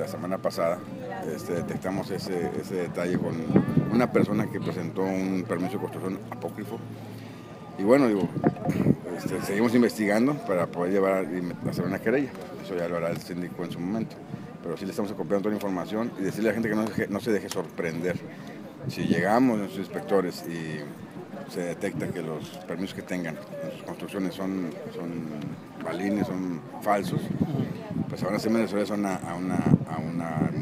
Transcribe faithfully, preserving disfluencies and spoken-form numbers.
la semana pasada este, detectamos ese, ese detalle con una persona que presentó un permiso de construcción apócrifo. Y bueno, digo, este, seguimos investigando para poder llevar a hacer una querella. Eso ya lo hará el síndico en su momento. Pero sí le estamos acopiando toda la información y decirle a la gente que no, no se deje sorprender. Si llegamos, nuestros inspectores, y se detecta que los permisos que tengan en sus construcciones son, son balines, son falsos, pues ahora sí me resuelve a una, a una, a una